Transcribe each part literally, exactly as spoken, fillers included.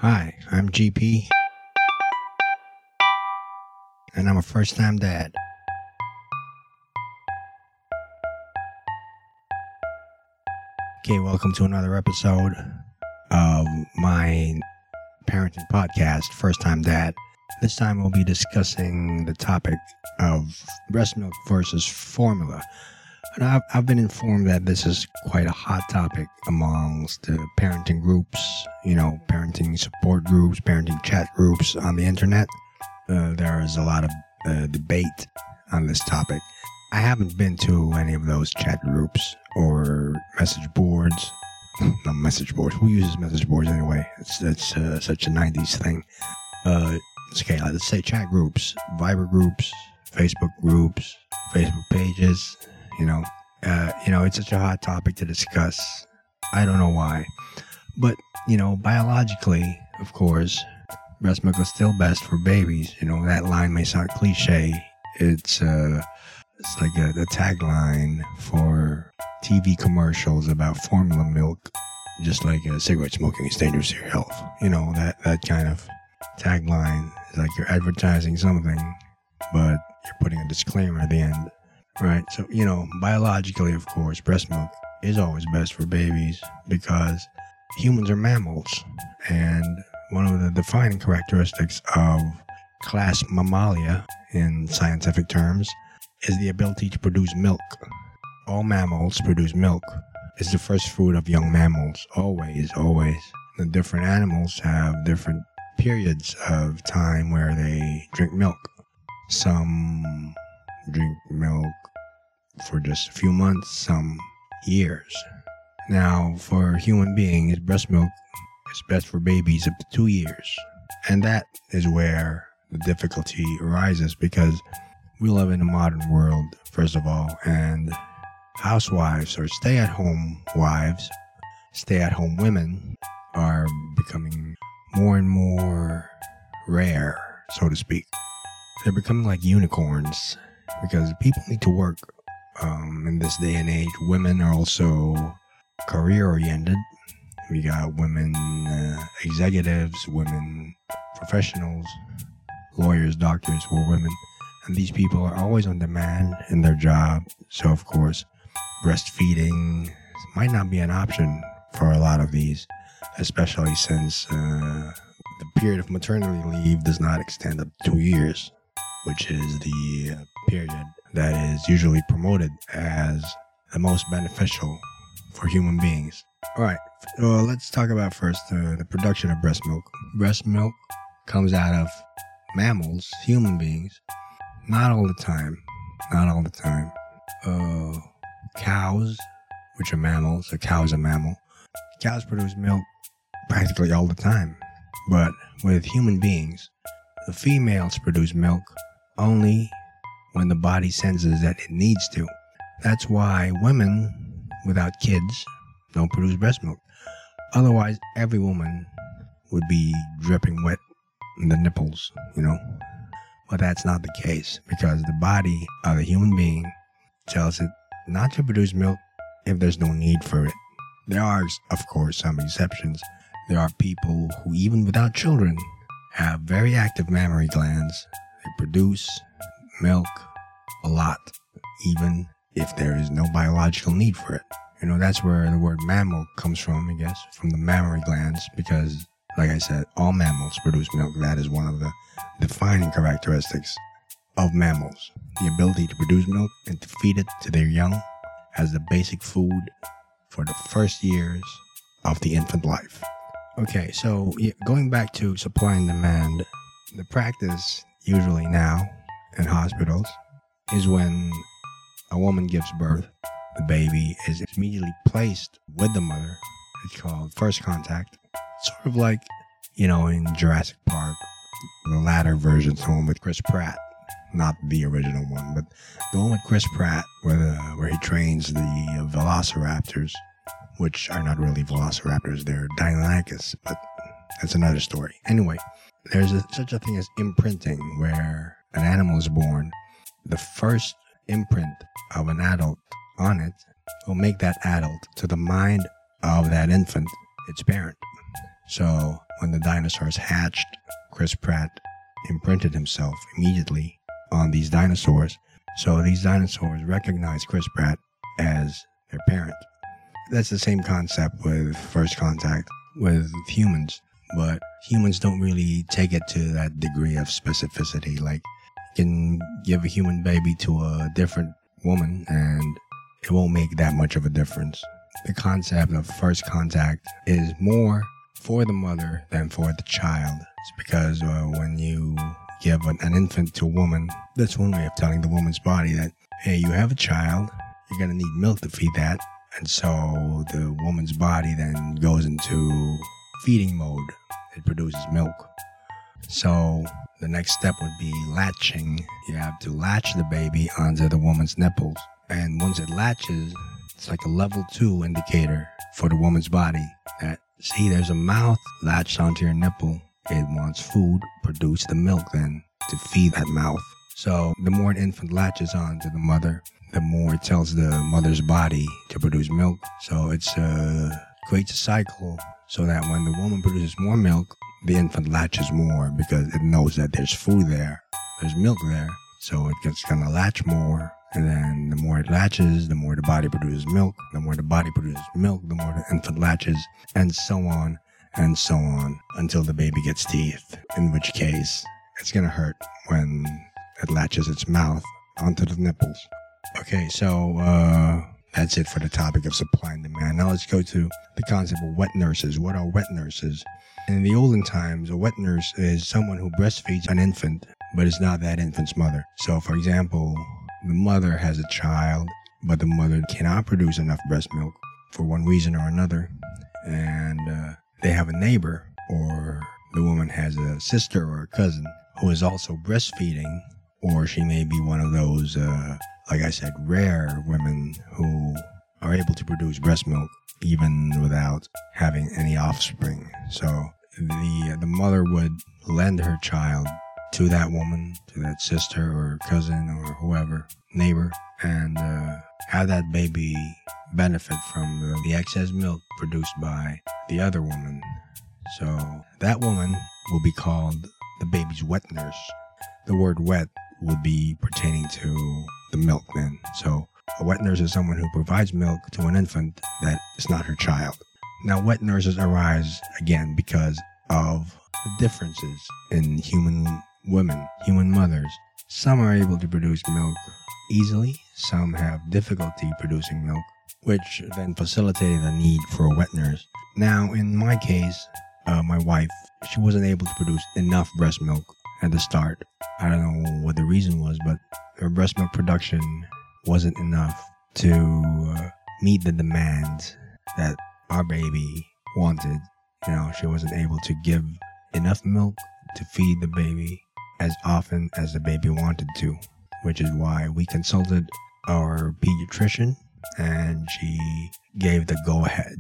Hi, I'm G P, and I'm a first-time dad. Okay, welcome to another episode of my parenting podcast, First Time Dad. This time we'll be discussing the topic of breast milk versus formula. And I've, I've been informed that this is quite a hot topic amongst the parenting groups, you know, parenting support groups, parenting chat groups on the internet. Uh, there is a lot of uh, debate on this topic. I haven't been to any of those chat groups or message boards. Not message boards. Who uses message boards anyway? It's, it's uh, such a nineties thing. Uh, it's okay, let's say chat groups, Viber groups, Facebook groups, Facebook pages. You know, uh, you know, it's such a hot topic to discuss. I don't know why. But, you know, biologically, of course, breast milk is still best for babies. You know, that line may sound cliche. It's, uh, it's like a, a tagline for T V commercials about formula milk. Just like uh, cigarette smoking is dangerous to your health. You know, that, that kind of tagline is like you're advertising something, but you're putting a disclaimer at the end. Right, so, you know, biologically, of course, breast milk is always best for babies because humans are mammals. And one of the defining characteristics of class Mammalia, in scientific terms, is the ability to produce milk. All mammals produce milk. It's the first food of young mammals, always, always. The different animals have different periods of time where they drink milk. Some drink milk for just a few months, some years. Now, for human beings, breast milk is best for babies up to two years. And that is where the difficulty arises because we live in a modern world, first of all, and housewives or stay-at-home wives, stay-at-home women are becoming more and more rare, so to speak. They're becoming like unicorns because people need to work. Um, in this day and age, women are also career-oriented. We got women uh, executives, women professionals, lawyers, doctors who are women. And these people are always on demand in their job. So, of course, breastfeeding might not be an option for a lot of these, especially since uh, the period of maternity leave does not extend up to two years, which is the uh, period that is usually promoted as the most beneficial for human beings. All right, well, let's talk about first uh, the production of breast milk. Breast milk comes out of mammals, human beings, not all the time, not all the time. Uh, cows, which are mammals, a cow is a mammal. Cows produce milk practically all the time, but with human beings, the females produce milk only when the body senses that it needs to. That's why women without kids don't produce breast milk. Otherwise, every woman would be dripping wet in the nipples, you know. But that's not the case because the body of the human being tells it not to produce milk if there's no need for it. There are, of course, some exceptions. There are people who, even without children, have very active mammary glands. They produce milk a lot, even if there is no biological need for it. You know, that's where the word mammal comes from, I guess, from the mammary glands, because, like I said, all mammals produce milk. That is one of the defining characteristics of mammals. The ability to produce milk and to feed it to their young as the basic food for the first years of the infant life. Okay, so going back to supply and demand, the practice usually now in hospitals is when a woman gives birth, the baby is immediately placed with the mother. It's called first contact. Sort of like, you know, in Jurassic Park, the latter version, the one with Chris Pratt. Not the original one, but the one with Chris Pratt, where, the, where he trains the velociraptors, which are not really velociraptors, they're Deinonychus, but that's another story. Anyway, there's a, such a thing as imprinting, where an animal is born. The first imprint of an adult on it will make that adult to the mind of that infant its parent. So when the dinosaurs hatched, Chris Pratt imprinted himself immediately on these dinosaurs. So these dinosaurs recognized Chris Pratt as their parent. That's the same concept with First Contact with humans, but humans don't really take it to that degree of specificity. Like, you can give a human baby to a different woman and it won't make that much of a difference. The concept of First Contact is more for the mother than for the child. It's because uh, when you give an, an infant to a woman, that's one way of telling the woman's body that, hey, you have a child, you're going to need milk to feed that. And so the woman's body then goes into feeding mode. It produces milk. So the next step would be latching. You have to latch the baby onto the woman's nipples. And once it latches, it's like a level two indicator for the woman's body that, see, there's a mouth latched onto your nipple. It wants food, produce the milk then to feed that mouth. So the more an infant latches onto the mother, the more it tells the mother's body to produce milk. So it's uh, creates a cycle so that when the woman produces more milk, the infant latches more because it knows that there's food there, there's milk there. So it gets gonna latch more. And then the more it latches, the more the body produces milk. The more the body produces milk, the more the infant latches, and so on and so on until the baby gets teeth, in which case it's gonna hurt when it latches its mouth onto the nipples. Okay, so uh, that's it for the topic of supply and demand. Now let's go to the concept of wet nurses. What are wet nurses? In the olden times, a wet nurse is someone who breastfeeds an infant, but is not that infant's mother. So, for example, the mother has a child, but the mother cannot produce enough breast milk for one reason or another, and uh, they have a neighbor, or the woman has a sister or a cousin who is also breastfeeding, or she may be one of those, uh, like I said, rare women who are able to produce breast milk even without having any offspring. So the the mother would lend her child to that woman, to that sister or cousin or whoever, neighbor, and uh, have that baby benefit from the, the excess milk produced by the other woman. So that woman will be called the baby's wet nurse. The word wet would be pertaining to the milk then. So a wet nurse is someone who provides milk to an infant that is not her child. Now, wet nurses arise, again, because of the differences in human women, human mothers. Some are able to produce milk easily. Some have difficulty producing milk, which then facilitated the need for a wet nurse. Now, in my case, uh, my wife, she wasn't able to produce enough breast milk at the start. I don't know what the reason was, but her breast milk production wasn't enough to uh, meet the demands that our baby wanted. You know, she wasn't able to give enough milk to feed the baby as often as the baby wanted to, which is why we consulted our pediatrician and she gave the go-ahead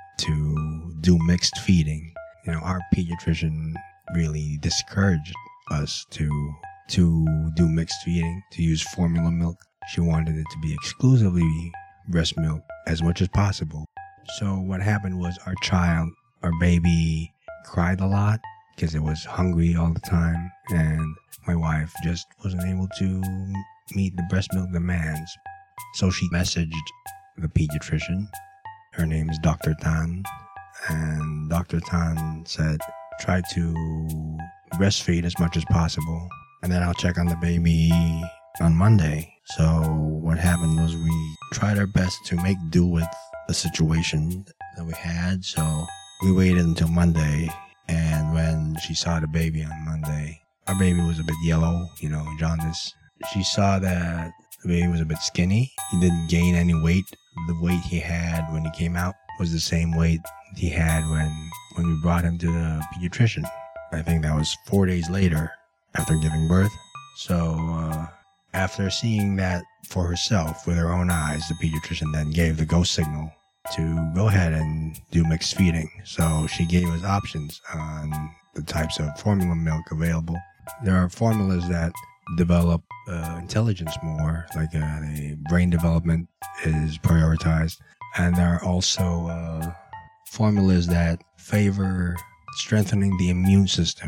to do mixed feeding. You know, our pediatrician really discouraged us to to do mixed feeding, to use formula milk. She wanted it to be exclusively breast milk as much as possible. So what happened was our child, our baby, cried a lot because it was hungry all the time, and my wife just wasn't able to meet the breast milk demands. So she messaged the pediatrician. Her name is Doctor Tan, and Doctor Tan said, try to breastfeed as much as possible, and then I'll check on the baby on Monday. So what happened was we tried our best to make do with the situation that we had. So we waited until Monday, and when she saw the baby on Monday, our baby was a bit yellow, you know, jaundice. She saw that the baby was a bit skinny. He didn't gain any weight. The weight he had when he came out was the same weight he had when, when we brought him to the pediatrician. I think that was four days later after giving birth. So uh, after seeing that for herself with her own eyes, the pediatrician then gave the go signal to go ahead and do mixed feeding. So she gave us options on the types of formula milk available. There are formulas that develop uh, intelligence more, like uh, the brain development is prioritized. And there are also uh, formulas that favor strengthening the immune system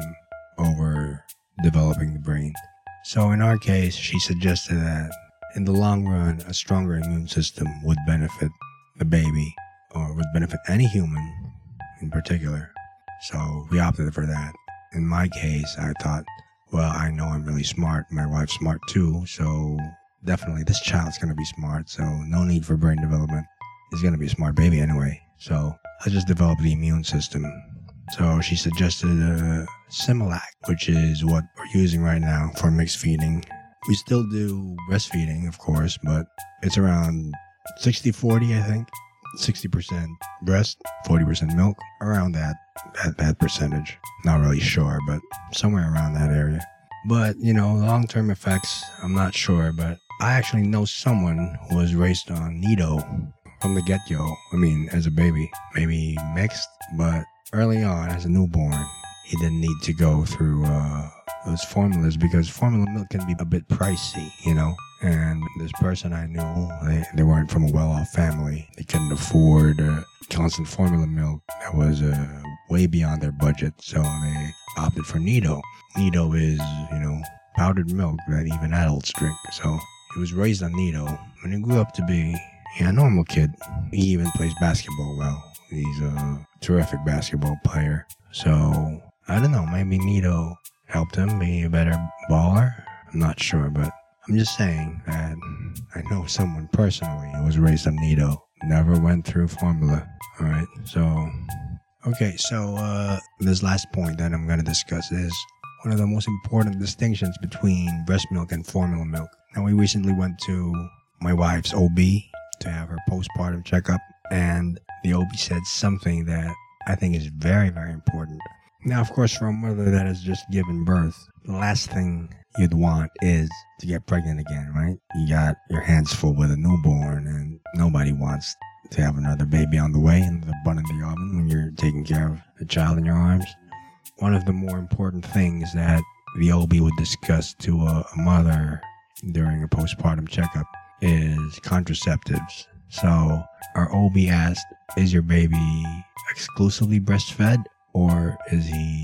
over developing the brain. So in our case, she suggested that in the long run, a stronger immune system would benefit the baby, or would benefit any human in particular. So we opted for that. In my case, I thought, well, I know I'm really smart. My wife's smart too. So definitely this child's going to be smart. So no need for brain development. He's going to be a smart baby anyway. So I just developed the immune system. So she suggested a Similac, which is what we're using right now for mixed feeding. We still do breastfeeding, of course, but it's around sixty forty, I think. sixty percent breast, forty percent milk, around that, that that percentage. Not really sure, but somewhere around that area. But, you know, long-term effects, I'm not sure, but I actually know someone who was raised on Nido from the get-go. I mean, as a baby, maybe mixed, but early on, as a newborn, he didn't need to go through uh, those formulas because formula milk can be a bit pricey, you know. And this person I knew, they, they weren't from a well-off family. They couldn't afford uh, constant formula milk. That was uh, way beyond their budget, so they opted for Nido. Nido is, you know, powdered milk that even adults drink. So he was raised on Nido. When he grew up to be yeah, a normal kid, he even plays basketball well. He's a terrific basketball player. So, I don't know, maybe Nido helped him be a better baller. I'm not sure, but I'm just saying that I know someone personally who was raised on Nido. Never went through formula. Alright, so, okay, so uh, this last point that I'm going to discuss is one of the most important distinctions between breast milk and formula milk. Now, we recently went to my wife's O B to have her postpartum checkup, and the O B said something that I think is very, very important. Now, of course, for a mother that has just given birth, the last thing you'd want is to get pregnant again, right? You got your hands full with a newborn, and nobody wants to have another baby on the way and the bun in the oven when you're taking care of a child in your arms. One of the more important things that the O B would discuss to a, a mother during a postpartum checkup is contraceptives. So our O B asked, is your baby exclusively breastfed or is he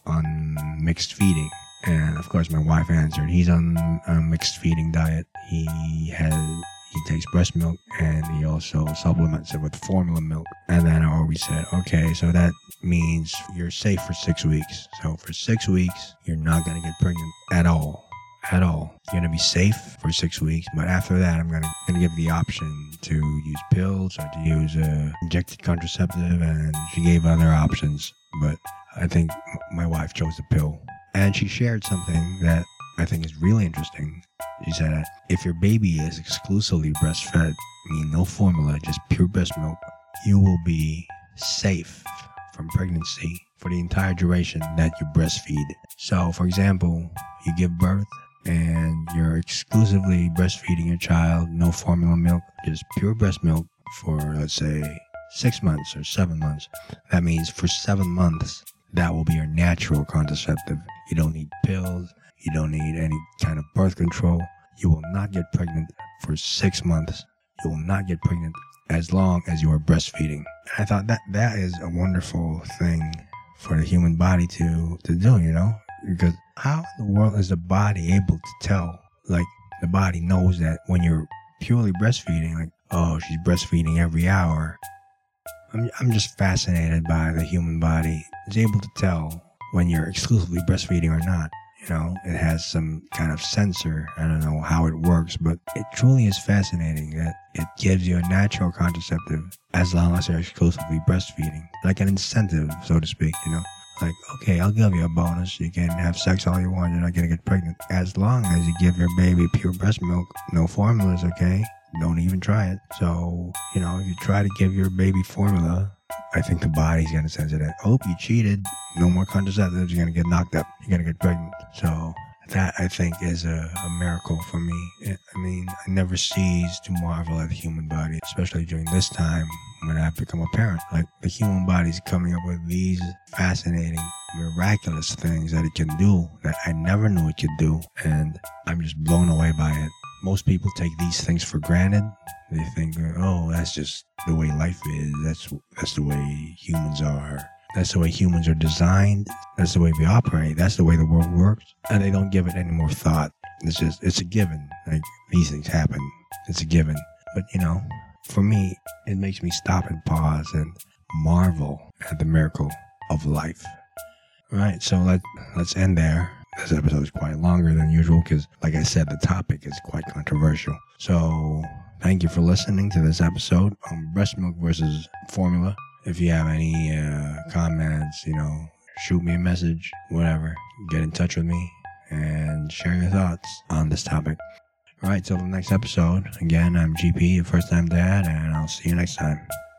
on mixed feeding? And of course my wife answered, he's on a mixed feeding diet. He has he takes breast milk and he also supplements it with formula milk. And then I always said, okay, so that means you're safe for six weeks. So for six weeks, you're not going to get pregnant at all. At all. You're going to be safe for six weeks. But after that, I'm going to gonna give the option to use pills or to use a injected contraceptive. And she gave other options. But I think my wife chose the pill. And she shared something that I think is really interesting. She said, if your baby is exclusively breastfed, I mean no formula, just pure breast milk, you will be safe from pregnancy for the entire duration that you breastfeed. So, for example, you give birth and you're exclusively breastfeeding your child, no formula milk, just pure breast milk for, let's say, six months or seven months. That means for seven months, that will be your natural contraceptive. You don't need pills. You don't need any kind of birth control. You will not get pregnant for six months. You will not get pregnant as long as you are breastfeeding. And I thought that that is a wonderful thing for the human body to, to do, you know? Because how in the world is the body able to tell? Like, the body knows that when you're purely breastfeeding, like, oh, she's breastfeeding every hour. I'm, I'm just fascinated by the human body. It's able to tell when you're exclusively breastfeeding or not. You know, it has some kind of sensor. I don't know how it works, but it truly is fascinating that it gives you a natural contraceptive as long as you're exclusively breastfeeding. Like an incentive, so to speak, you know. Like, okay, I'll give you a bonus. You can have sex all you want. You're not going to get pregnant. As long as you give your baby pure breast milk, no formulas, okay? Don't even try it. So, you know, if you try to give your baby formula, I think the body's going to sense it. Oh, you cheated. No more contraceptives. You're going to get knocked up. You're going to get pregnant. So that, I think, is a, a miracle for me. I mean, I never cease to marvel at the human body, especially during this time when I've become a parent. Like, the human body's coming up with these fascinating, miraculous things that it can do that I never knew it could do. And I'm just blown away by it. Most people take these things for granted. They think, oh, that's just the way life is. That's that's the way humans are. That's the way humans are designed. That's the way we operate. That's the way the world works. And they don't give it any more thought. It's just, it's a given. Like, these things happen. It's a given. But, you know, for me, it makes me stop and pause and marvel at the miracle of life. All right, so let, let's end there. This episode is quite longer than usual because, like I said, the topic is quite controversial. So, thank you for listening to this episode on breast milk versus formula. If you have any uh, comments, you know, shoot me a message, whatever. Get in touch with me and share your thoughts on this topic. All right, till the next episode. Again, I'm G P, your first time dad, and I'll see you next time.